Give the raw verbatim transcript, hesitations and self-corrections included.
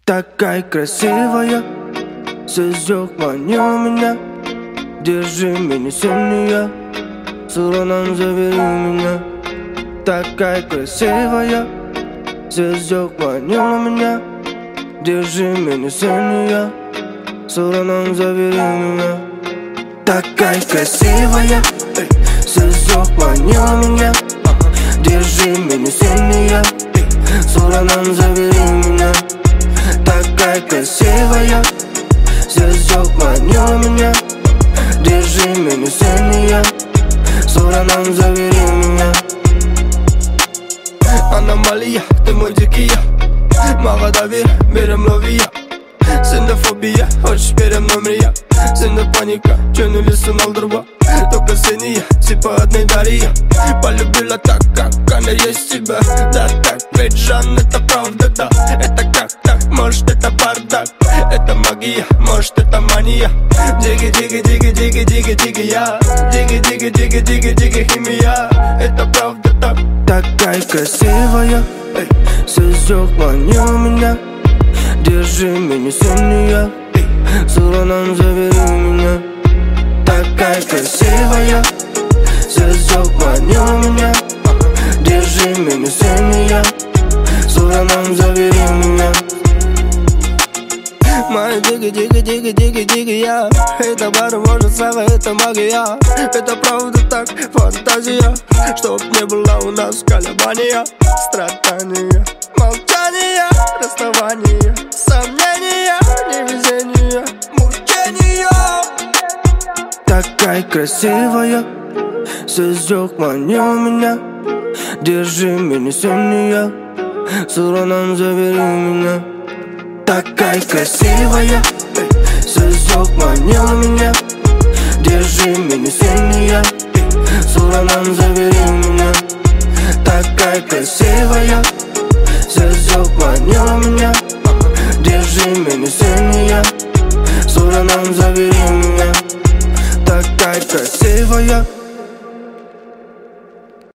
Такая красивая, звездёк манила меня. Держи меня сильнее, с уроном забери меня. Такая красивая, звездёк манила меня. Держи меня сильнее, с уроном забери меня. Такая красивая, звездёк манила меня. Держи меня сильнее, с уроном забери меня. Такая красивая, звездёк манила меня. Держи меня сильнее, с уроном забери меня. Аномалия, ты мой дикий я. Мага дави, берем лови я. Синофобия, хочешь берем номер я. Сина паника, тянули сын алдырба. Только синяя, типа одной Дарья. Полюбила так, как она есть тебя. Да так, ведь Жан, это правда, да. Это как так, может это бардак. Это магия, может это мания. Диги, диги, диги, диги, диги, диги я. Диги, диги, диги, диги, диги химия. Это правда так. Такая красивая, звездёк манила меня. Держи меня сильнее, с уроном забери меня. Такая красивая, звездёк манила меня. Держи меня сильнее, с уроном забери меня. Моя диги, диги, диги, диги, диги я. Это бар, может сага, это магия. Это правда так, фантазия. Чтоб не было у нас колебания, страдания, молчания, расставания, сомнения, невезения, мучения. Такая красивая, звездёк манила меня. Держи меня сильнее, с уроном забери меня. Такая красивая, звездёк манила меня. Держи меня сильнее, с уроном забери меня. Такая красивая, звездёк манила меня. Держи меня сильнее, с уроном забери меня. Такая красивая.